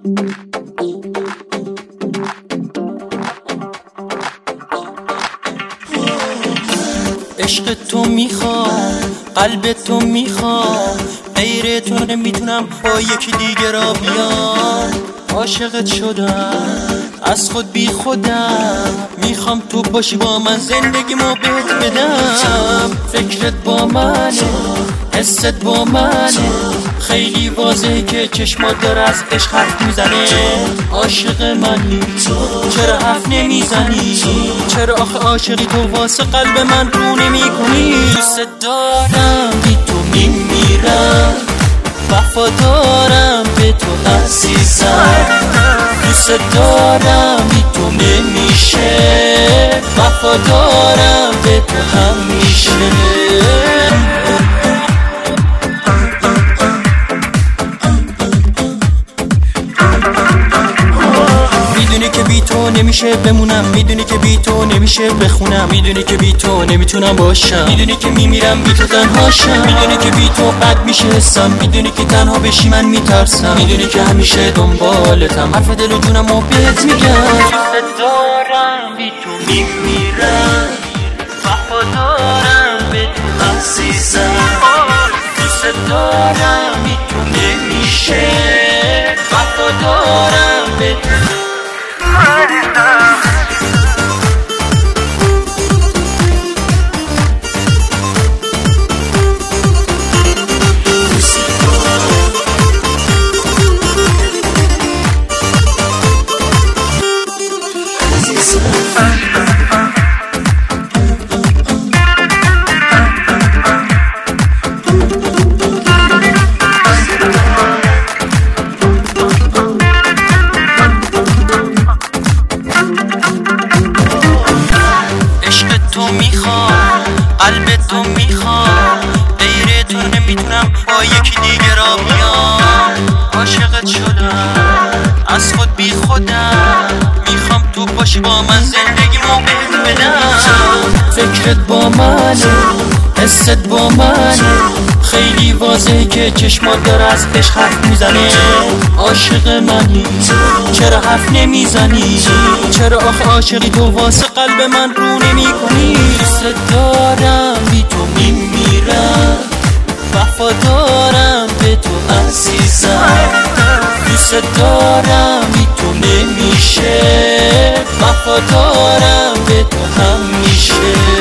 عشق تو میخوام، قلب تو میخوام، غیر تو نمیتونم با یکی دیگه را بیام. عاشقت شدم، از خود بی خودم، میخوام تو باشی با من، زندگیمو بهت بدم. فکرت با منه، حست با منه، خیلی واضحه که چشمات داره از عشق حرف میزنه. عاشق منی، چرا حرف نمیزنی؟ چرا آخه عاشقی تو واسه قلب من رو نمی کنی؟ دوست دارم، بی تو میمیرم، وفادارم به تو عزیزم. دوست دارم، بی تو نمیشه، وفادارم به تو همیشه. میدونی که بی تو نمیشه بمونم، میدونی که بی تو نمیشه بخونم، میدونی که بی تو نمیتونم باشم، میدونی که میمیرم بی تو تنهاشم، میدونی که بی تو بد میشه حسم، میدونی که تنها بشی من میترسم، میدونی که همیشه دنبالتم، حرف دل و جونم و بهت میگم. دوست دارم، بی تو میمیرم، وفادارم به تو عزیزم. دوست دارم، بی تو نمیشه، وفادارم به تو. تو میخوام، قلب تو میخوام، غیر تو نمیتونم با یکی دیگه را بیام. عاشقت شدم، از خود بی خودم، میخوام تو باشی با من، زندگیمو بهت بدم. فکرت با منه، حست با منه، خیلی واضحه که چشمات داره از عشق حرف میزنه. عاشق منی، چرا حرف نمیزنی؟ چرا آخه عاشقی تو واسه قلب من رو نمی کنی؟ دوست دارم، بی تو میمیرم، وفادارم به تو عزیزم. دوست دارم، بی تو نمیشه، وفادارم به تو همیشه.